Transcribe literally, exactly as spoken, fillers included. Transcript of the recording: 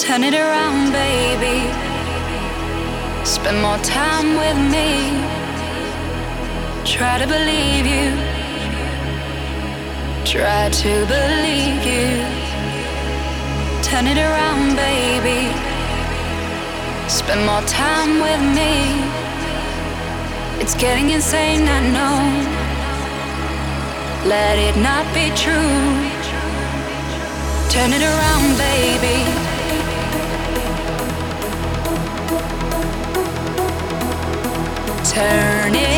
Turn it around, baby. Spend more time with me. Try to believe you. Try to believe you. Turn it around, baby. Spend more time with me. It's getting insane, I know. Let it not be true. Turn it around, baby. Turn it